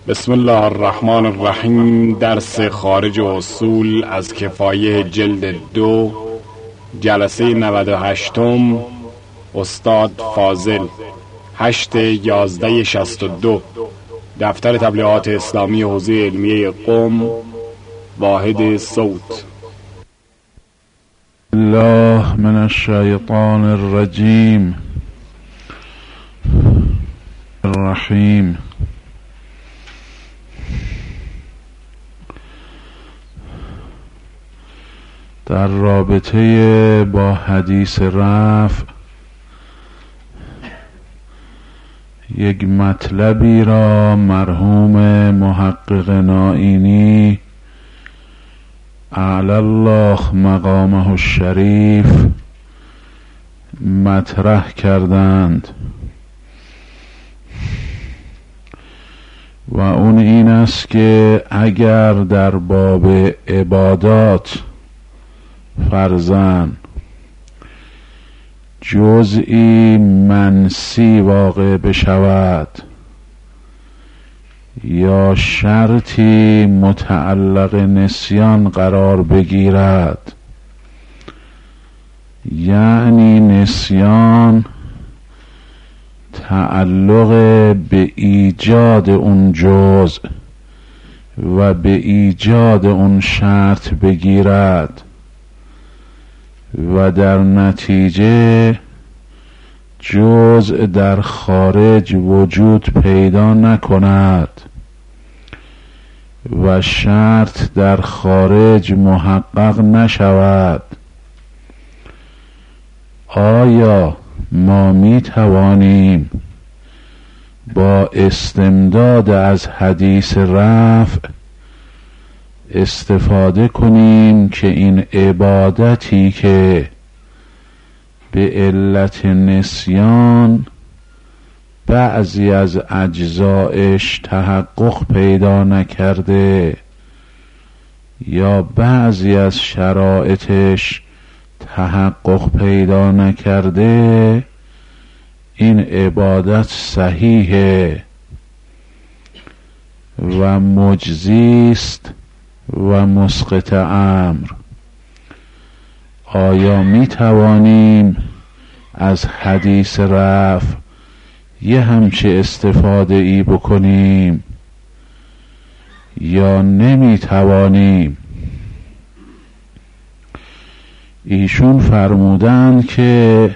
بسم الله الرحمن الرحیم. درس خارج اصول از کفایه جلد 2 جلسه 98م. استاد فاضل 8/11/62. دفتر تبلیغات اسلامی حوزه علمیه قم. واحد صوت. الله من الشیطان الرجیم الرحیم. در رابطه با حدیث رفع یک مطلبی را مرحوم محقق نائینی اعلی الله مقامه الشریف مطرح کردند و اون این است که اگر در باب عبادات فرضاً جزئی منسی واقع بشود یا شرطی متعلق نسیان قرار بگیرد، یعنی نسیان تعلق به ایجاد اون جزء و به ایجاد اون شرط بگیرد و در نتیجه جزء در خارج وجود پیدا نکند و شرط در خارج محقق نشود، آیا ما می توانیم با استمداد از حدیث رفع استفاده کنیم که این عبادتی که به علت نسیان بعضی از اجزایش تحقق پیدا نکرده یا بعضی از شرایطش تحقق پیدا نکرده، این عبادت صحیحه و مجزی است و مسقط امر؟ آیا می توانیم از حدیث رفع یه همچه استفاده ای بکنیم یا نمی توانیم؟ ایشون فرمودند که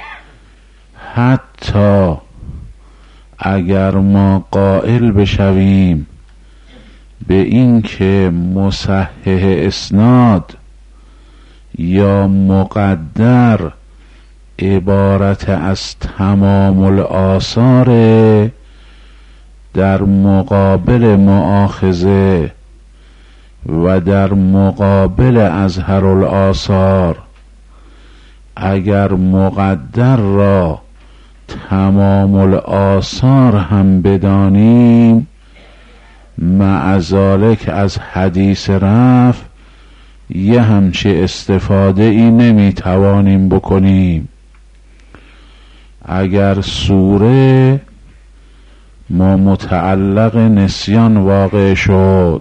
حتی اگر ما قائل بشویم به این که مصحح اسناد یا مقدر عبارت از تمام الآثار در مقابل مؤاخذه و در مقابل اظهر الآثار، اگر مقدر را تمام الآثار هم بدانیم، مع ذالک از حدیث رفع یه همچه استفاده ای نمی توانیم بکنیم. اگر سوره ما متعلق نسیان واقع شد،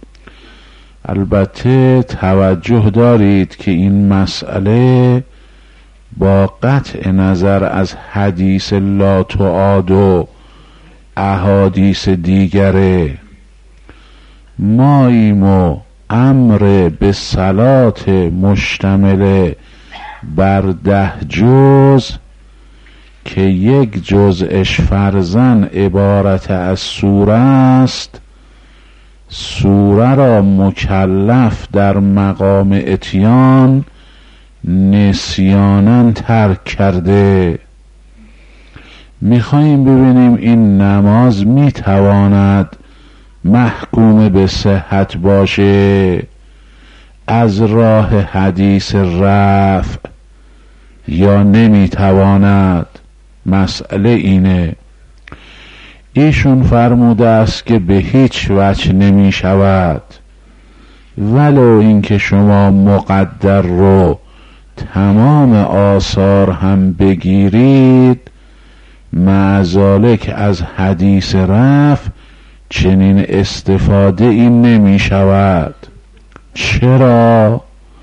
البته توجه دارید که این مسئله با قطع نظر از حدیث لا تعاد و احادیث دیگره. ماییم و امر به صلات مشتمل بر 10 جز که یک جزءش فرضاً عبارت از سوره است، سوره را مکلف در مقام اتیان نسیاناً ترک کرده. میخواییم ببینیم این نماز میتواند محکوم به صحت باشه از راه حدیث رفع یا نمیتواند؟ مسئله اینه. ایشون فرموده است که به هیچ وجه نمی شود، ولو اینکه شما مقدر رو تمام آثار هم بگیرید، مع ذالک از حدیث رفع چنین استفاده این نمی شود. چرا؟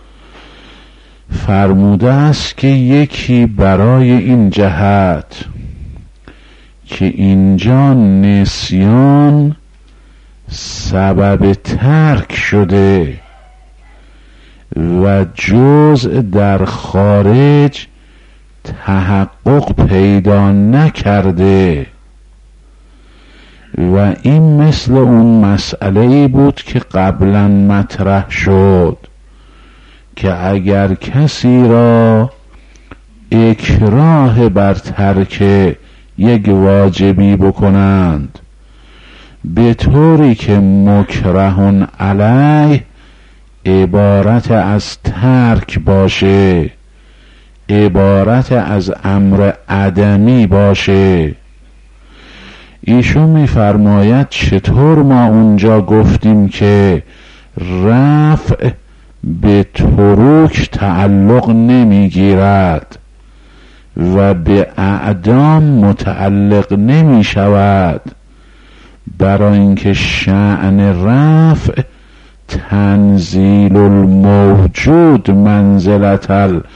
فرموده است که یکی برای این جهت که اینجا نسیان سبب ترک شده و جزء در خارج تحقق پیدا نکرده و این مثل اون مسئله‌ای بود که قبلا مطرح شد که اگر کسی را اکراه بر ترک یک واجبی بکنند به طوری که مکره علیه عبارت از ترک باشه، عبارت از امر عدمی باشه، ایشون میفرماید چطور ما اونجا گفتیم که رفع به تروک تعلق نمیگیرد و به اعدام متعلق نمی شود، برای اینکه شأن رفع تنزیل الموجود منزلت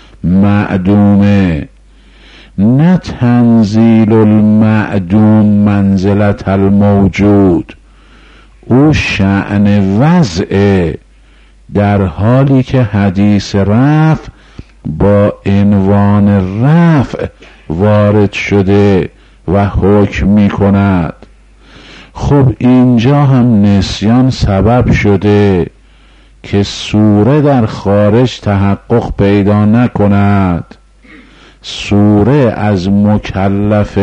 المعدومه، نه تنزیل المعدوم منزلت الموجود. او شأن وضعه، در حالی که حدیث رفع با عنوان رفع وارد شده و حکم می کند. خب اینجا هم نسیان سبب شده که سوره در خارج تحقق پیدا نکند، سوره از مکلف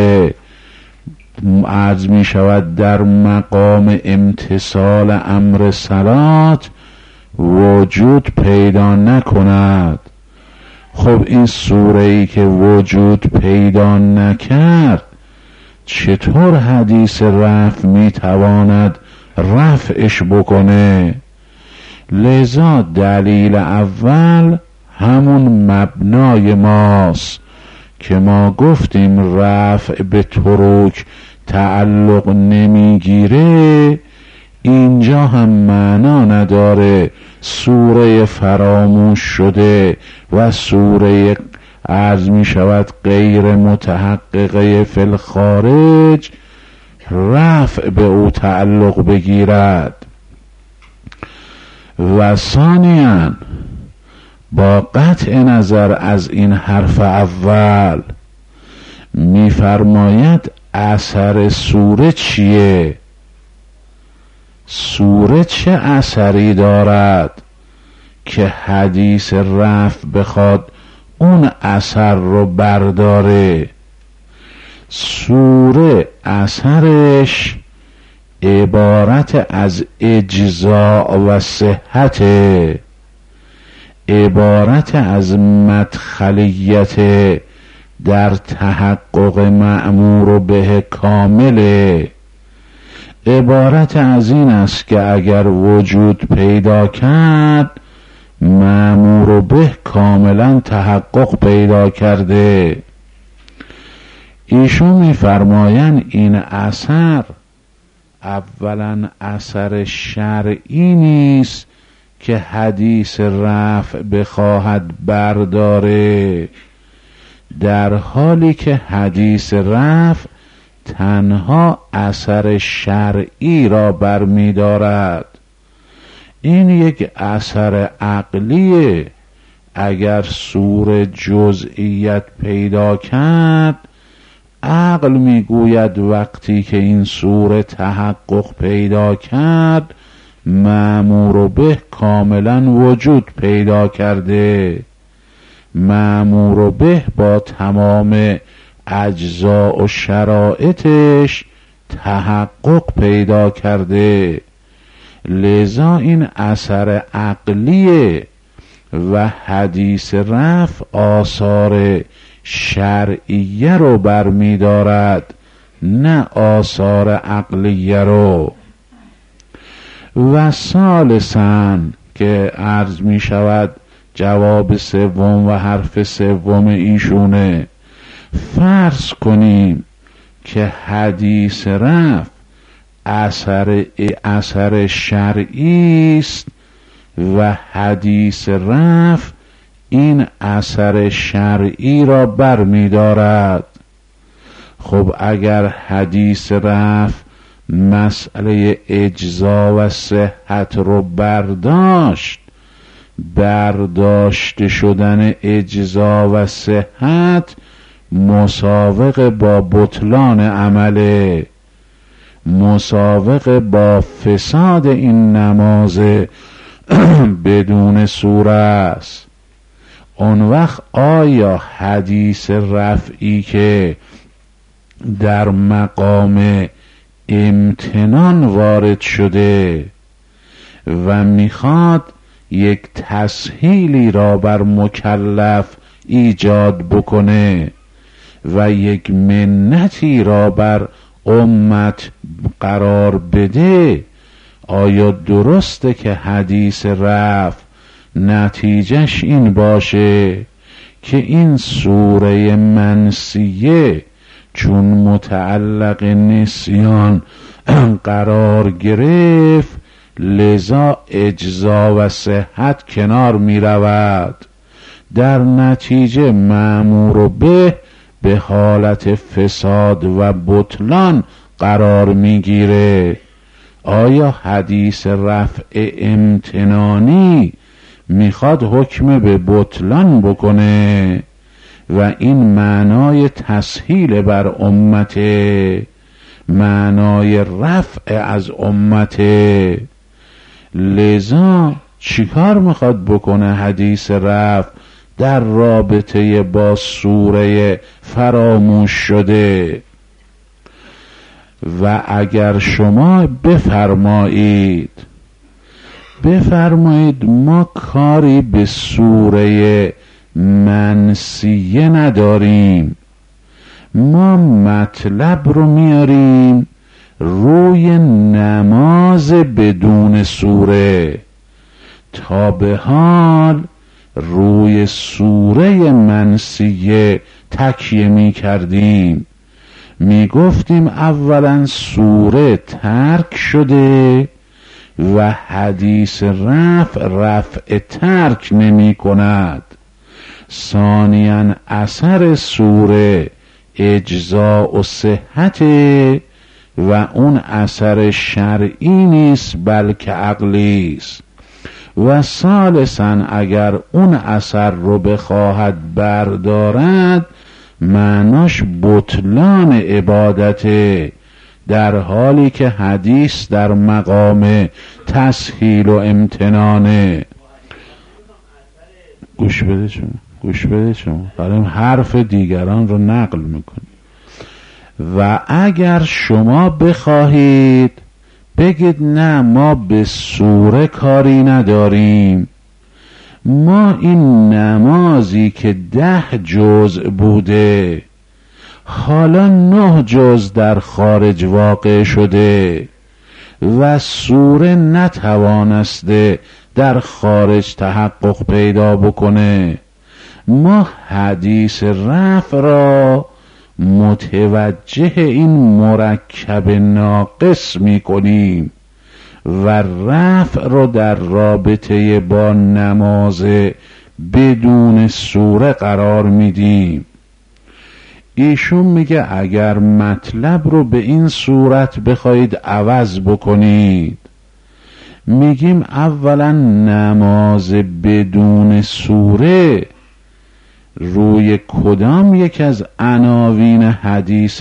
عرض می شود در مقام امتثال امر صلات وجود پیدا نکند. خب این سوره‌ای که وجود پیدا نکرد چطور حدیث رفع میتواند رفعش بکنه؟ لذا دلیل اول همون مبنای ماست که ما گفتیم رفع به تروک تعلق نمیگیره، اینجا هم معنا نداره سوره فراموش شده و سوره عرض می شود غیر متحققه فی الخارج رفع به او تعلق بگیرد. و ثانیاً با قطع نظر از این حرف اول میفرماید اثر سوره چیه؟ سوره چه اثری دارد که حدیث رفع بخواد اون اثر رو برداره؟ سوره اثرش عبارت از اجزاء و صحت، عبارت از مدخلیت در تحقق مأمور به کامله، عبارت از این است که اگر وجود پیدا کرد مأمور به کاملا تحقق پیدا کرده. ایشون میفرمایند این اثر اولا اثر شرعی نیست که حدیث رفع بخواهد برداره، در حالی که حدیث رفع تنها اثر شرعی را برمی‌دارد. این یک اثر عقلیه. اگر سوره جزئیت پیدا کرد، عقل میگوید وقتی که این سوره تحقق پیدا کرد مأمور به کاملا وجود پیدا کرده، مأمور به با تمام اجزاء و شرایطش تحقق پیدا کرده. لذا این اثر عقلیه و حدیث رفع آثار شرعیه رو برمی دارد، نه آثار عقلیه رو. و ثالثاً که عرض می شود جواب سوم و حرف سوم ایشونه، فرض کنیم که حدیث رفع اثر شرعی است و حدیث رفع این اثر شرعی را برمی‌دارد. خب اگر حدیث رفع مسئله اجزا و صحت رو برداشته شدن اجزا و صحت مساوق با بطلان عمله، مساوق با فساد این نماز بدون سوره است. اون وقت آیا حدیث رفعی که در مقام امتنان وارد شده و میخواد یک تسهیلی را بر مکلف ایجاد بکنه و یک منتی را بر امت قرار بده، آیا درسته که حدیث رفع نتیجهش این باشه که این سوره منسیه چون متعلق نسیان قرار گرفت لذا اجزا و صحت کنار می رود، در نتیجه مأمور به حالت فساد و بطلان قرار می گیره؟ آیا حدیث رفع امتنانی میخواد حکم به بطلان بکنه و این معنای تسهیل بر امته، معنای رفع از امته؟ لذا چیکار میخواد بکنه حدیث رفع در رابطه با سوره فراموش شده؟ و اگر شما بفرمایید ما کاری به سوره منسیه نداریم، ما مطلب رو میاریم روی نماز بدون سوره، تا به حال روی سوره منسیه تکیه می کردیم، می گفتیم اولا سوره ترک شده و حدیث رفع ترک نمی کند، ثانیاً اثر سوره اجزا و صحت و اون اثر شرعی نیست بلکه عقلی است، و ثالثاً اگر اون اثر رو بخواهد بردارد معناش بطلان عبادته، در حالی که حدیث در مقام تسهیل و امتنانه. گوش بده شما داریم حرف دیگران رو نقل میکنیم. و اگر شما بخواهید بگید نه ما به سوره کاری نداریم، ما این نمازی که 10 جزء بوده حالا 9 جزء در خارج واقع شده و سوره نتوانسته در خارج تحقق پیدا بکنه، ما حدیث رفع را متوجه این مرکب ناقص می کنیم و رفع رو در رابطه با نماز بدون سوره قرار میدیم. ایشون میگه اگر مطلب رو به این صورت بخواید عوض بکنید، میگیم اولا نماز بدون سوره روی کدام یک از عناوین حدیث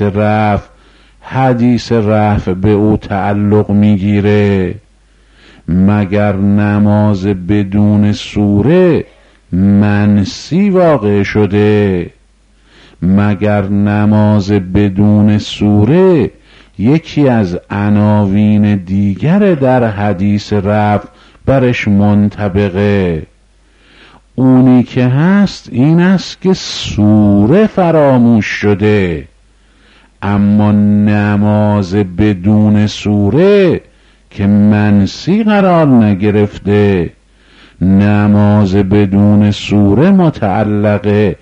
رفع به او تعلق میگیره؟ مگر نماز بدون سوره منسی واقع شده؟ مگر نماز بدون سوره یکی از عناوین دیگر در حدیث رفع برش منطبقه؟ اونی که هست این است که سوره فراموش شده، اما نماز بدون سوره که منسی قرار نگرفته، نماز بدون سوره متعلق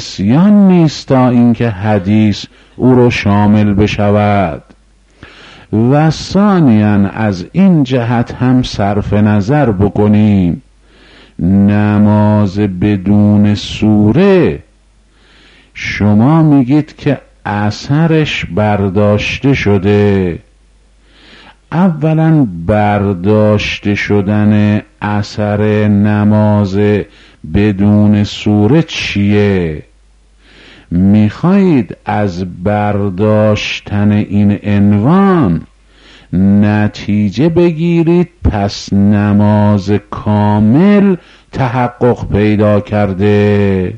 نسیان نیست تا اینکه حدیث او رو شامل بشود. و ثانیاً از این جهت هم صرف نظر بکنیم نماز بدون سوره شما میگید که اثرش برداشته شده. اولا برداشته شدن اثر نماز بدون سوره چیه؟ میخواهید از برداشتن این عنوان نتیجه بگیرید پس نماز کامل تحقق پیدا کرده.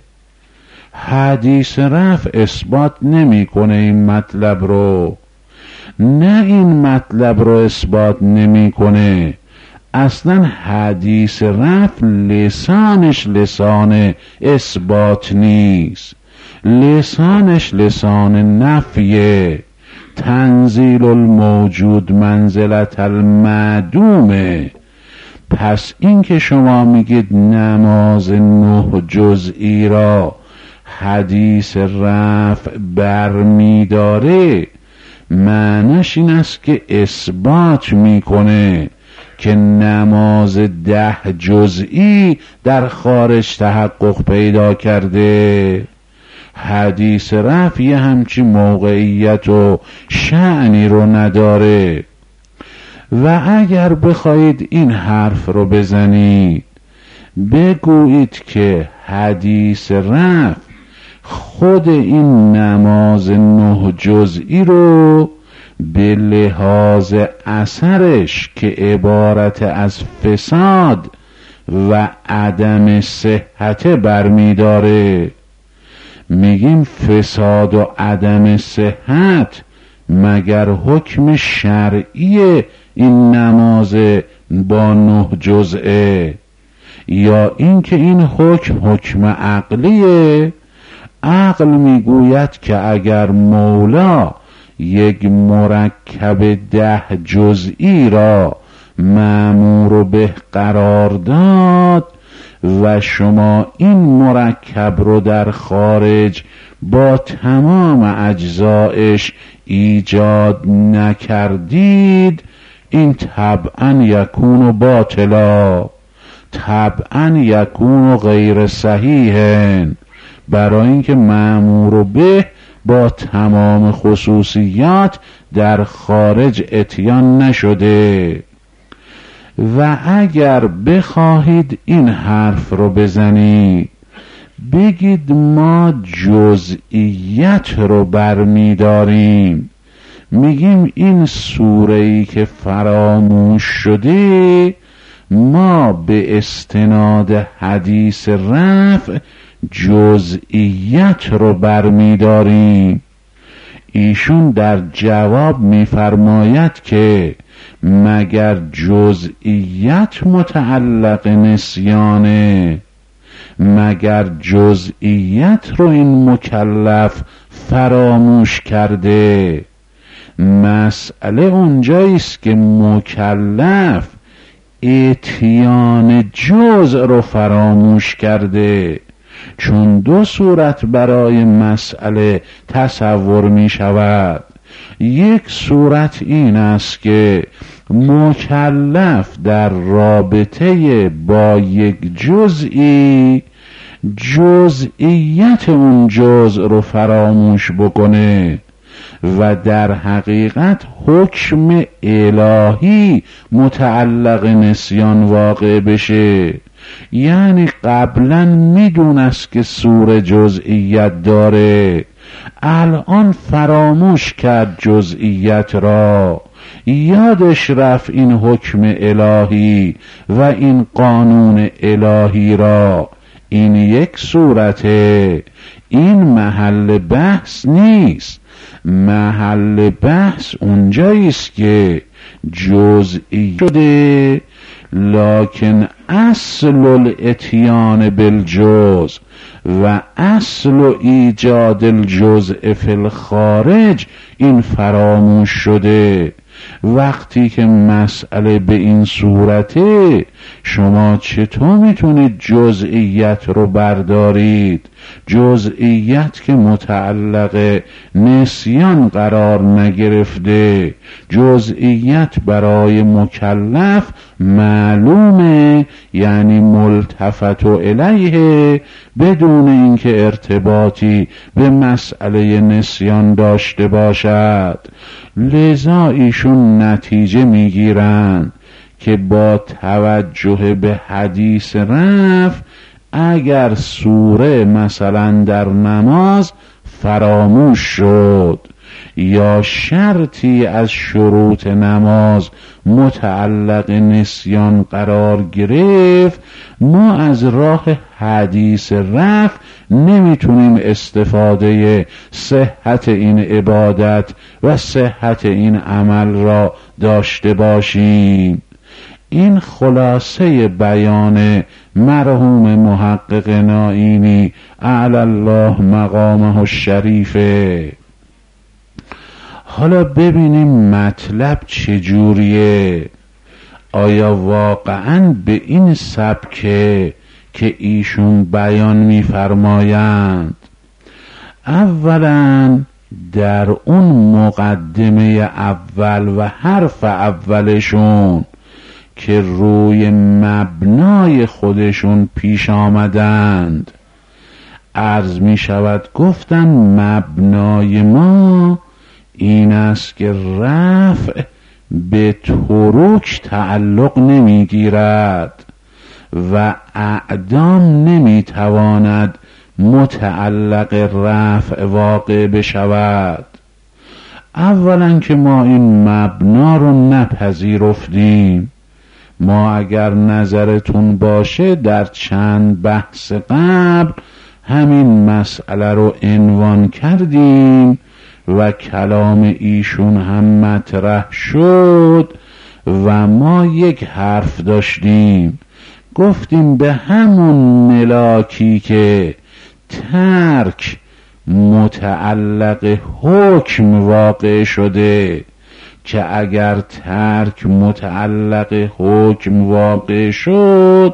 حدیث رفع اثبات نمیکنه این مطلب رو، نه این مطلب رو اثبات نمیکنه. اصلا حدیث رفع لسانش لسان اثبات نیست، لسانش لسان نفیه. تنزیل الموجود منزلت المعدومه. پس این که شما میگید نماز 9 جزئی را حدیث رفع برمیداره، معنیش این است که اثبات میکنه که نماز 10 جزئی در خارج تحقق پیدا کرده. حدیث رفع یه همچی موقعیت و شأنی رو نداره. و اگر بخواید این حرف رو بزنید بگویید که حدیث رفع خود این نماز 9 جزئی رو به لحاظ اثرش که عبارت از فساد و عدم صحت برمیداره. میگیم فساد و عدم صحت مگر حکم شرعی این نماز با 9 جزئه، یا اینکه این حکم عقلیه؟ عقل میگوید که اگر مولا یک مرکب 10 جزئی را مأمور به قرار داد و شما این مرکب رو در خارج با تمام اجزایش ایجاد نکردید، این طبعا یکون باطلا، طبعا یکون غیر صحیح. برای اینکه مأمور به با تمام خصوصیات در خارج اتیان نشده. و اگر بخواهید این حرف رو بزنید بگید ما جزئیت رو برمیداریم، میگیم این سوره‌ای که فراموش شده ما به استناد حدیث رفع جزئیت رو برمیداریم. ایشون در جواب میفرماید که مگر جزئیت متعلق نسیانه؟ مگر جزئیت رو این مکلف فراموش کرده؟ مسئله اونجاییست که مکلف اتیان جزء رو فراموش کرده. چون 2 صورت برای مسئله تصور می شود. یک صورت این است که مکلف در رابطه با یک جزئی جزئیت اون جزء رو فراموش بکنه و در حقیقت حکم الهی متعلق نسیان واقع بشه. یعنی قبلا میدونست که سوره جزئیت داره، الان فراموش کرد جزئیت را، یادش رفت این حکم الهی و این قانون الهی را. این یک صورته، این محل بحث نیست. محل بحث اونجاییست که جزئی شده لکن اصل الاتیان بالجزء و اصل ایجاد الجزء فی الخارج این فراموش شده. وقتی که مسئله به این صورته شما چطور میتونید جزئیت رو بردارید؟ جزئیت که متعلق نسیان قرار نگرفته، جزئیت برای مکلف معلومه، یعنی ملتفت الیه، بدون اینکه ارتباطی به مسئله نسیان داشته باشد. لذا ایشون نتیجه میگیرن که با توجه به حدیث رفع اگر سوره مثلا در نماز فراموش شد یا شرطی از شروط نماز متعلق نسیان قرار گرفت، ما از راه حدیث رفع نمیتونیم استفاده صحت این عبادت و صحت این عمل را داشته باشیم. این خلاصه بیان مرحوم محقق نائینی اعلی الله مقامه الشریفه. حالا ببینیم مطلب چجوریه. آیا واقعاً به این سبکه که ایشون بیان می‌فرمایند؟ اولاً در اون مقدمه اول و حرف اولشون که روی مبنای خودشون پیش آمدند، عرض می شود گفتن مبنای ما این است که رفع به ترک تعلق نمی گیرد و اعدام نمی تواند متعلق رفع واقع بشود. اولا که ما این مبنا رو نپذیرفتیم. ما اگر نظرتون باشه در چند بحث قبل همین مسئله رو عنوان کردیم و کلام ایشون هم مطرح شد و ما یک حرف داشتیم، گفتیم به همون ملاکی که ترک متعلق حکم واقع شده، که اگر ترک متعلق حکم واقع شد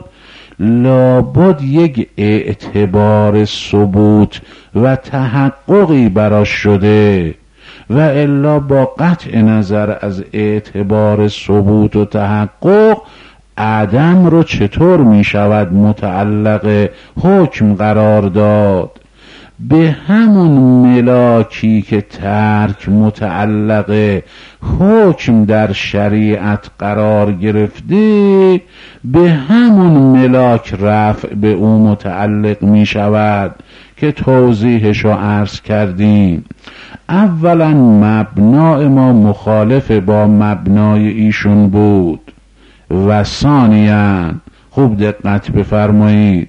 لابد یک اعتبار ثبوت و تحققی براش شده و الا با قطع نظر از اعتبار ثبوت و تحقق عدم رو چطور می شود متعلق حکم قرار داد؟ به همون ملاکی که ترک متعلق حکم در شریعت قرار گرفته، به همون ملاک رفع به او متعلق می شود که توضیحش رو عرض کردیم. اولا مبنای ما مخالف با مبنای ایشون بود و ثانیاً خوب دقت بفرمایید،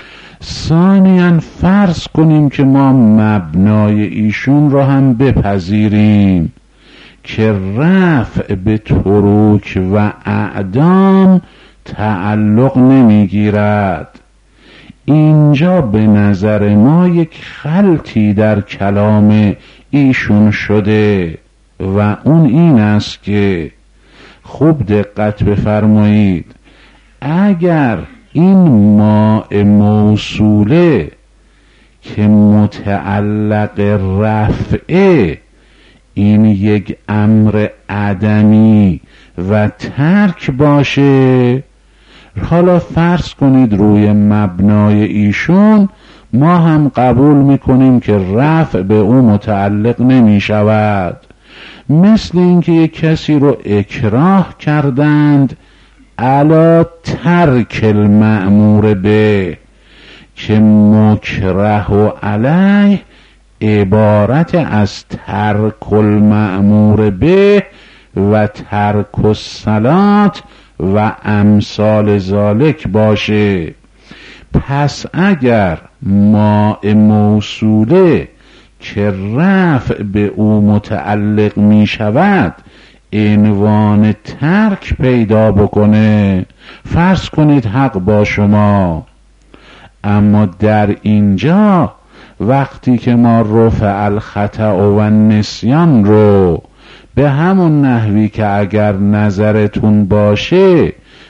ثانیاً فرض کنیم که ما مبنای ایشون رو هم بپذیریم که رفع به ترک و اعدام تعلق نمیگیرد. اینجا به نظر ما یک خلطی در کلام ایشون شده و اون این است که خوب دقت بفرمایید، اگر این ماء موصوله که متعلق رفعه این یک امر عدمی و ترک باشه، حالا فرض کنید روی مبنای ایشون ما هم قبول میکنیم که رفع به او متعلق نمی شود. مثل اینکه یک کسی رو اکراه کردند علی ترک المأمور به، که مکره و علیه عبارت از ترک المأمور به و ترک الصلات و امثال ذالک باشه. پس اگر ماء موصوله که رفع به او متعلق می شود عنوان ترک پیدا بکنه، فرض کنید حق با شما، اما در اینجا وقتی که ما رفع الخطأ و نسیان رو به همون نحوی که اگر نظرتون باشه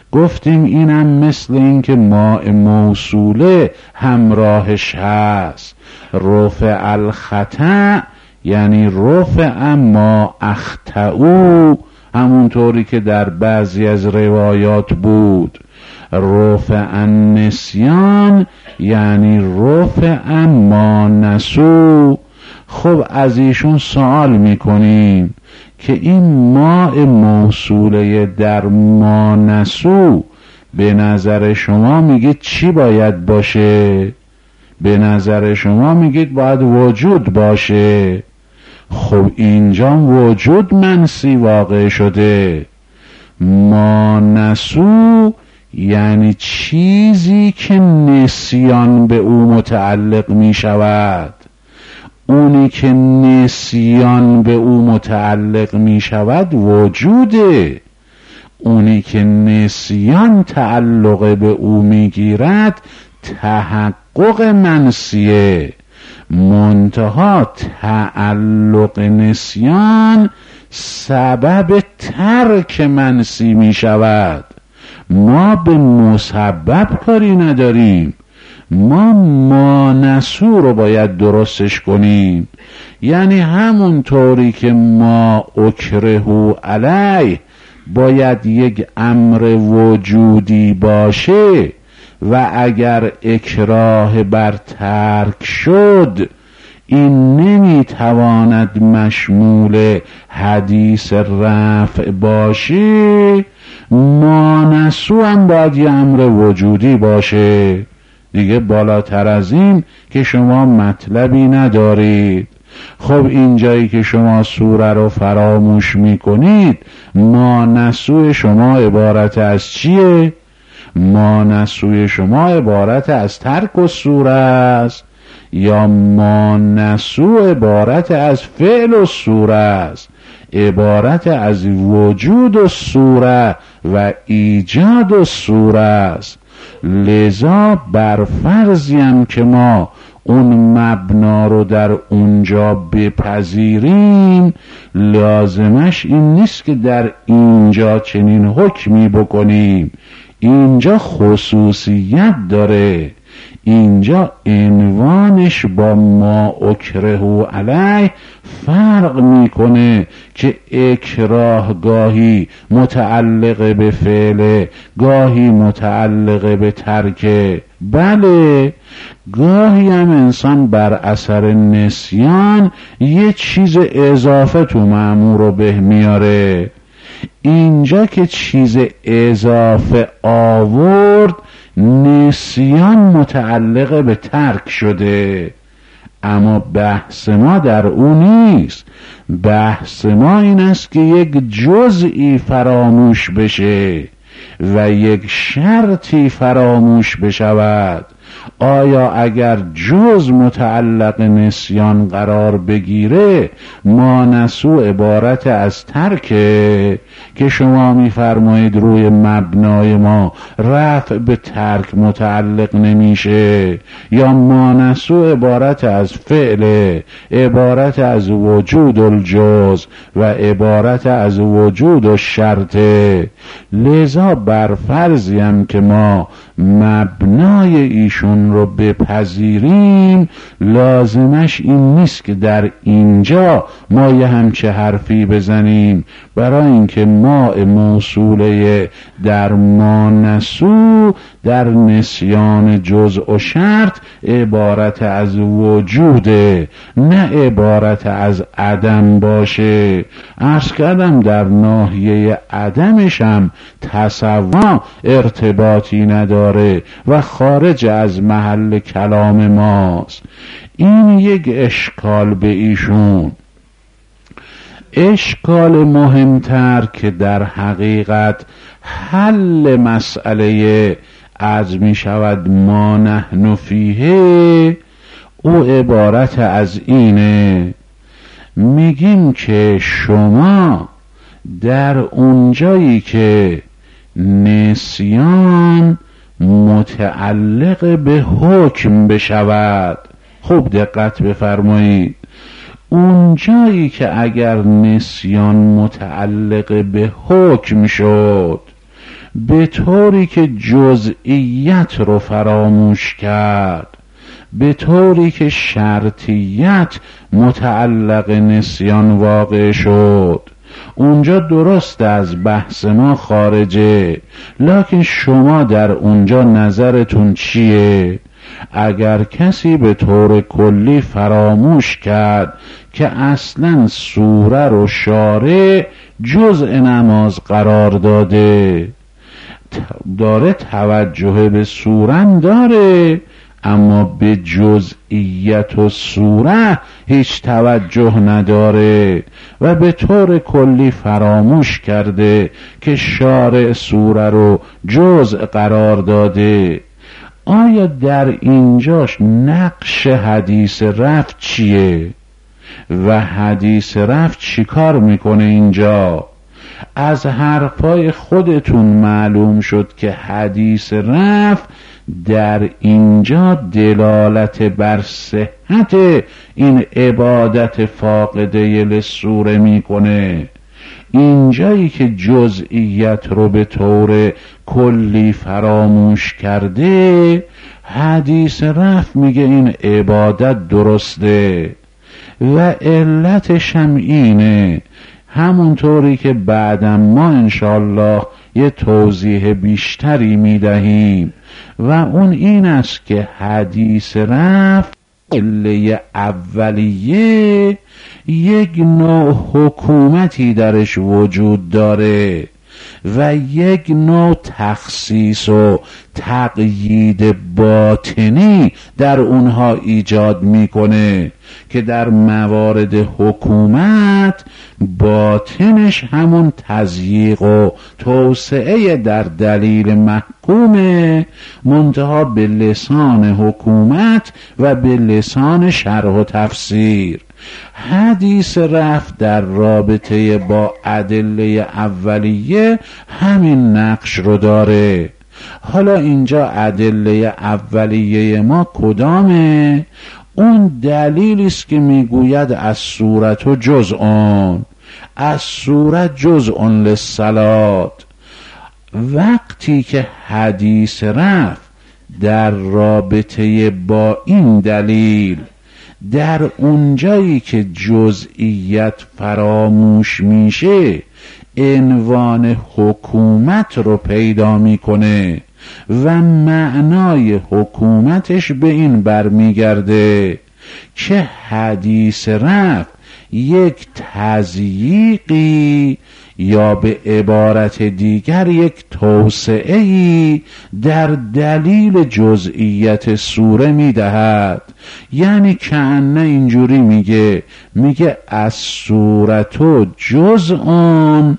گفتیم اینم مثل این که ماء موصوله همراهش هست. رفع الخطأ یعنی رفع ما اخطئوا، همونطوری که در بعضی از روایات بود. رفع النسیان یعنی رفع ما نسوا. خب از ایشون سوال میکنیم که این ماء موصوله در ما نسوا به نظر شما میگید چی باید باشه؟ به نظر شما میگید باید وجود باشه. خب اینجا وجود منسی واقع شده. ما نسوا یعنی چیزی که نسیان به او متعلق می شود. اونی که نسیان به او متعلق می شود وجوده. اونی که نسیان تعلق به او می گیرد تحقق منسیه. منتها تعلق نسیان سبب ترک منسی می شود. ما به مسبب کاری نداریم. ما نسو رو باید درستش کنیم. یعنی همون طوری که ما اکرهو علیه باید یک امر وجودی باشه و اگر اکراه بر ترک شد این نمیتواند مشمول حدیث رفع باشه. ما نسو هم باید یه امر وجودی باشه. دیگه بالاتر از این که شما مطلبی ندارید. خب اینجایی که شما سوره رو فراموش میکنید ما نسو شما عبارت از چیه؟ ما نسوی شما عبارت از ترک السوره است یا ما نسو عبارت از فعل السوره است، عبارت از وجود السوره و ایجاد السوره است. لذا بر فرضیم که ما اون مبنا رو در اونجا بپذیریم لازمش این نیست که در اینجا چنین حکمی بکنیم. اینجا خصوصیت داره. اینجا عنوانش با ما اکرهو علیه فرق میکنه که اکراه گاهی متعلق به فعل گاهی متعلق به ترکه. بله گاهی هم انسان بر اثر نسیان یه چیز اضافه تو مأمور رو به میاره. اینجا که چیز اضافه آورد نسیان متعلق به ترک شده، اما بحث ما در او نیست. بحث ما این است که یک جزئی فراموش بشه و یک شرطی فراموش بشود. آیا اگر جز متعلق نسیان قرار بگیره ما نسو عبارت از ترکه که شما میفرمایید روی مبنای ما رفع به ترک متعلق نمیشه، یا ما نسو عبارت از فعل، عبارت از وجود الجز و عبارت از وجود الشرطه. لذا بر فرضیم که ما مبنای ایشون رو بپذیریم لازمش این نیست که در اینجا ما یه همچه حرفی بزنیم، برای اینکه ما موصوله در ما نسو در نسیان جزء و شرط عبارت از وجوده نه عبارت از عدم باشه. عرض کردم در ناحیه عدمش هم تصور ارتباطی نداره و خارج از محل کلام ماست. این یک اشکال به ایشون. اشکال مهمتر که در حقیقت حل مسئله از می شود ما نحن فیه، او عبارت از اینه. میگیم که شما در اونجایی که نسیان متعلق به حکم بشود، خوب دقت بفرمایید، اونجایی که اگر نسیان متعلق به حکم شد به طوری که جزئیت رو فراموش کرد، به طوری که شرطیت متعلق نسیان واقع شد. اونجا درست از بحث ما خارجه، لکن شما در اونجا نظرتون چیه؟ اگر کسی به طور کلی فراموش کرد که اصلا سوره رو شارع جزء نماز قرار داره توجه به سوره داره، اما به جزئیت و سوره هیچ توجه نداره و به طور کلی فراموش کرده که شارع سوره رو جزء قرار داده. آیا در اینجاش نقش حدیث رفع چیه و حدیث رفع چی کار میکنه اینجا؟ از حرفای خودتون معلوم شد که حدیث رفع در اینجا دلالت بر صحت این عبادت فاقده للسوره میکنه. اینجایی که جزئیت رو به طور کلی فراموش کرده، حدیث رفع میگه این عبادت درسته و علتش هم اینه، همونطوری که بعداً ما انشالله یه توضیح بیشتری میدهیم و اون این است که حدیث رفع عله اولیه یک نوع حکومتی درش وجود داره و یک نوع تخصیص و تقیید باطنی در اونها ایجاد میکنه که در موارد حکومت باطنش همون تضییق و توسعه در دلیل محکومه، منتها به لسان حکومت و به لسان شرح و تفسیر. حدیث رفع در رابطه با ادله اولیه همین نقش رو داره. حالا اینجا ادله اولیه ما کدامه؟ اون دلیلی است که میگوید از صورت و جزءون، از صورت جزء للصلاة. وقتی که حدیث رفع در رابطه با این دلیل در اونجایی که جزئیت فراموش میشه عنوان حکومت رو پیدا میکنه و معنای حکومتش به این برمیگرده که حدیث رفع یک تضییقی یا به عبارت دیگر یک توسعه‌ای در دلیل جزئیت سوره میدهد. یعنی کأنه اینجوری میگه از سورتو جزءون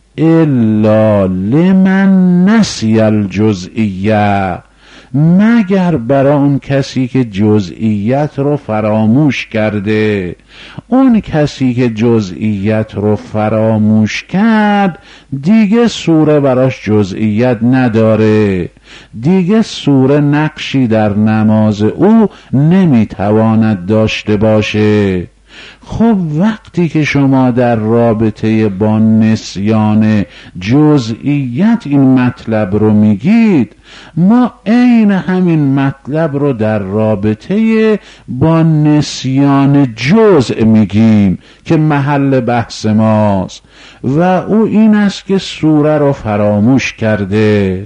الا لمن نسی الجزئیه، مگر برای اون کسی که جزئیت رو فراموش کرده. اون کسی که جزئیت رو فراموش کرد دیگه سوره براش جزئیت نداره، دیگه سوره نقشی در نماز او نمیتواند داشته باشه. خب وقتی که شما در رابطه با نسیان جزئیت این مطلب رو میگید، ما عین همین مطلب رو در رابطه با نسیان جزء میگیم که محل بحث ماست و او این است که سوره رو فراموش کرده.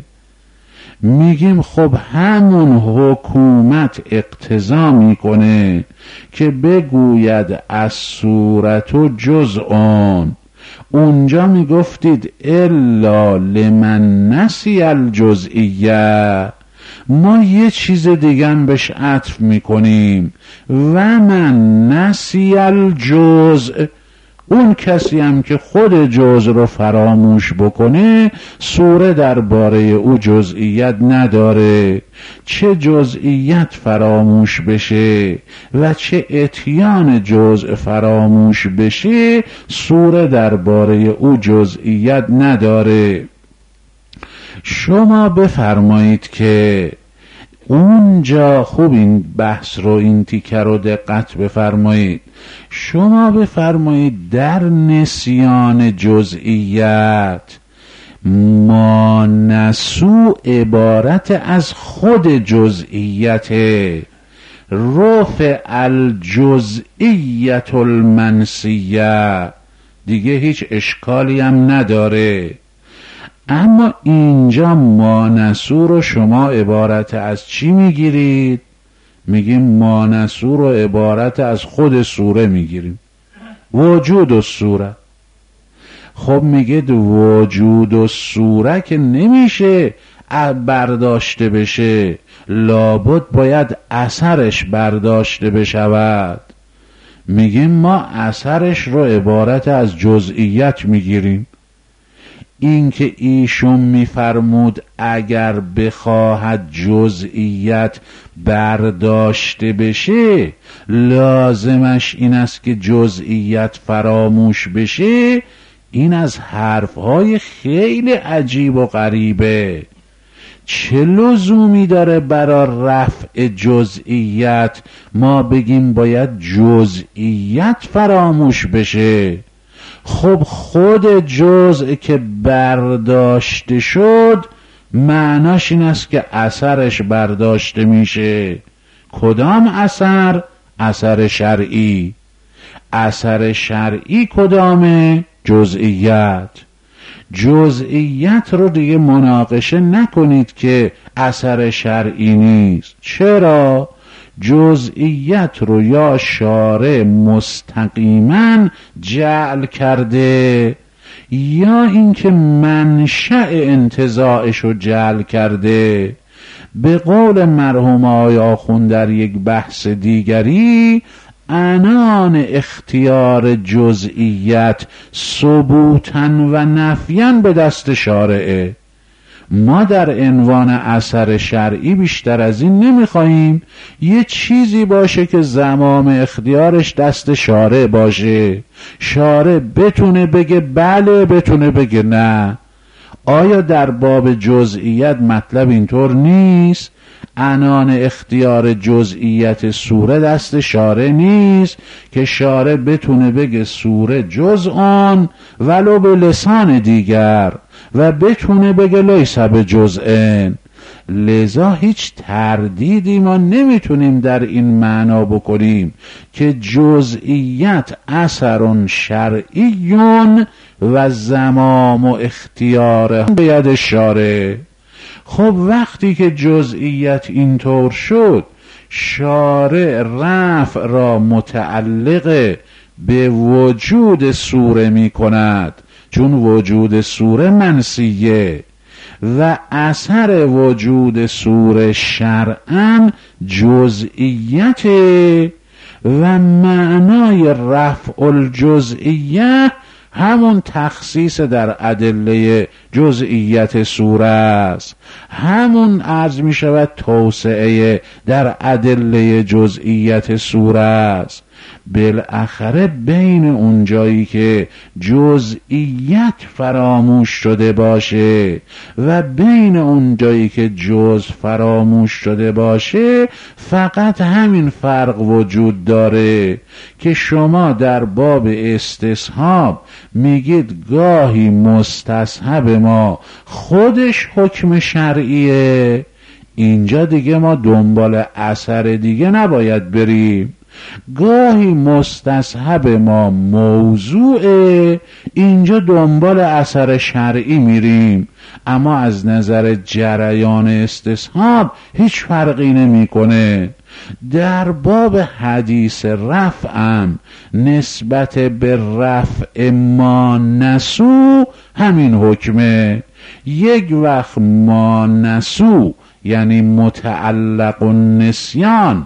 میگیم خب همون حکومت اقتضا میکنه که بگوید از صورت و جزءون. اونجا میگفتید الا لمن نسی الجزئیه، ما یه چیز دیگه هم بهش عطف میکنیم و من نسی الجزء، اون کسی هم که خود جزء رو فراموش بکنه سوره درباره او جزئیت نداره. چه جزئیت فراموش بشه و چه اتیان جزء فراموش بشه سوره درباره او جزئیت نداره. شما بفرمایید که اونجا خوب این بحث رو، این تیکه رو دقت بفرمایید. شما بفرمایید در نسیان جزئیت ما نسو عبارت از خود جزئیت، رفع الجزئیت المنسیه، دیگه هیچ اشکالی هم نداره. اما اینجا ما نسو رو شما عبارت از چی میگیرید؟ میگیم ما نسو رو عبارت از خود سوره میگیریم، وجود السوره. خب میگید وجود السوره که نمیشه برداشته بشه، لابد باید اثرش برداشته بشود. میگیم ما اثرش رو عبارت از جزئیت میگیریم. این که ایشون میفرمود اگر بخواهد جزئیت برداشته بشه لازمش این است که جزئیت فراموش بشه، این از حرفهای خیلی عجیب و غریبه. چه لزومی داره برای رفع جزئیت ما بگیم باید جزئیت فراموش بشه؟ خب خود جزء که برداشته شد معناش این است که اثرش برداشته میشه. کدام اثر؟ اثر شرعی. اثر شرعی کدامه؟ جزئیت. جزئیت رو دیگه مناقشه نکنید که اثر شرعی نیست. چرا؟ جزئیت رو یا شارع مستقیما جعل کرده یا اینکه منشأ انتزاعش رو جعل کرده. به قول مرحوم آقای آخوند در یک بحث دیگری، عنان اختیار جزئیت ثبوتاً و نفیاً به دست شارعه. ما در عنوان اثر شرعی بیشتر از این نمیخواهیم، یه چیزی باشه که زمام اختیارش دست شارع باشه، شارع بتونه بگه بله، بتونه بگه نه. آیا در باب جزئیت مطلب اینطور نیست؟ عنان اختیار جزئیت سوره دست شارع نیست که شارع بتونه بگه سوره جزءان ولو به لسان دیگر و بتونه بگه لیس بجزء. لذا هیچ تردیدی ما نمیتونیم در این معنا بکنیم که جزئیت اثر شرعی و زمام و اختیار به ید شارع. خب وقتی که جزئیت اینطور شد، شارع رفع را متعلق به وجود سوره می کند، چون وجود سوره منسیه و اثر وجود سوره شرعاً جزئیت و معنای رفع الجزئیه همون تخصیص در ادله جزئیت سوره است، همون عرض می شود توسعه در ادله جزئیت سوره است. بالاخره بین اون جایی که جزئیت فراموش شده باشه و بین اون جایی که جز فراموش شده باشه فقط همین فرق وجود داره که شما در باب استصحاب میگید گاهی مستصحب ما خودش حکم شرعیه، اینجا دیگه ما دنبال اثر دیگه نباید بریم. گاهی مستصحب ما موضوعه، اینجا دنبال اثر شرعی میریم، اما از نظر جریان استصحاب هیچ فرقی نمیکنه. در باب حدیث رفعم نسبت به رفع ما نسو همین حکمه. یک وقت ما نسو یعنی متعلق النسیان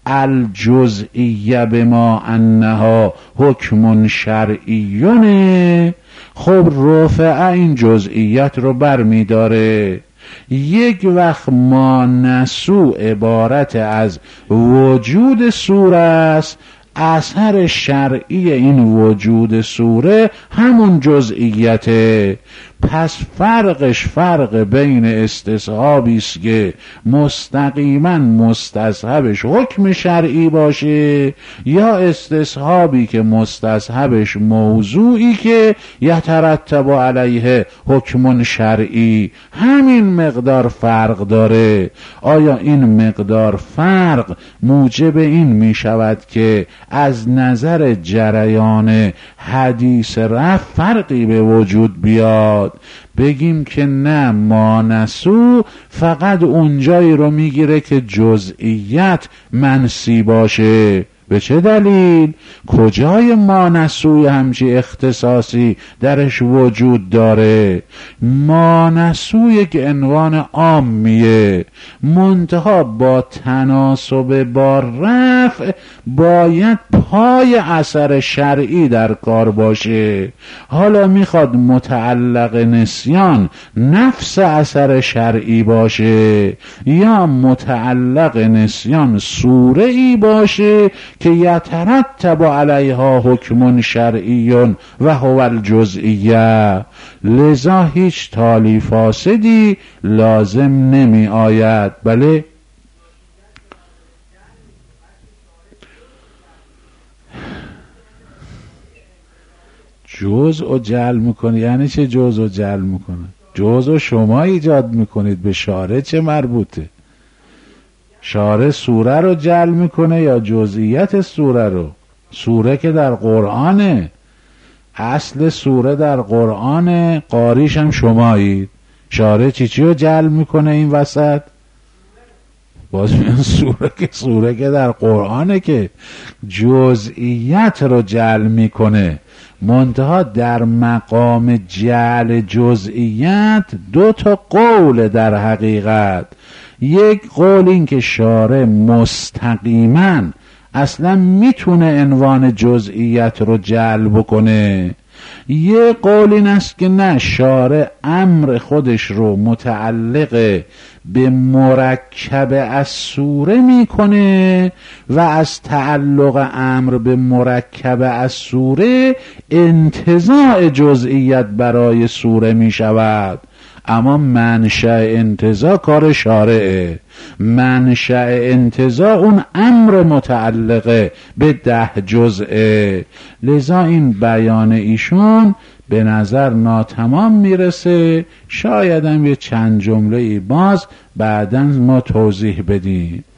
الجزئیه بما انها حکم شرعیونه، خب رفع این جزئیت رو برمی داره. یک وقت ما نسو عبارت از وجود سوره است، اثر شرعی این وجود سوره همون جزئیته. پس فرقش فرق بین استصحابی است که مستقیما مستصحبش حکم شرعی باشه، یا استصحابی که مستصحبش موضوعی که یترتب علیه حکم شرعی. همین مقدار فرق داره. آیا این مقدار فرق موجب این می شود که از نظر جریان حدیث رفع فرقی به وجود بیاد؟ بگیم که نه، ما نسو فقط اونجایی رو میگیره که جزئیت منسی باشه. به چه دلیل؟ کجای ما نسوی همچی اختصاصی درش وجود داره؟ ما نسوی که عنوان عامیه، منتها با تناسب با رفع باید پای اثر شرعی در کار باشه. حالا میخواد متعلق نسیان نفس اثر شرعی باشه، یا متعلق نسیان سوره ای باشه که یترتب علیها حکم شرعی و هو الجزئیه. لذا هیچ تالی فاسدی لازم نمی آید. بله، جزء جعل میکنه. یعنی چه جزء جعل میکنه؟ جزء شما ایجاد میکنید، به شارع چه مربوطه؟ شارع سوره رو جعل میکنه یا جزئیت سوره رو؟ سوره که در قرآنه، اصل سوره در قرآنه، قاریش هم شمایید. شارع چی رو جعل میکنه این وسط؟ باز میان سوره که در قرآنه که جزئیت رو جعل میکنه. منتها در مقام جعل جزئیت دو تا قول در حقیقت. یک قول این که شارع مستقیما اصلا میتونه عنوان جزئیت رو جعل بکنه. یه قول این است که نه، شارع امر خودش رو متعلق به مرکب از سوره میکنه و از تعلق امر به مرکب از سوره انتزاع جزئیت برای سوره میشود. اما منشأ انتزاع کار شارعه. منشأ انتزاع اون امر متعلقه به 10 جزئه. لذا این بیان ایشون به نظر ناتمام میرسه. شاید هم یه چند جمله باز بعداً ما توضیح بدیم.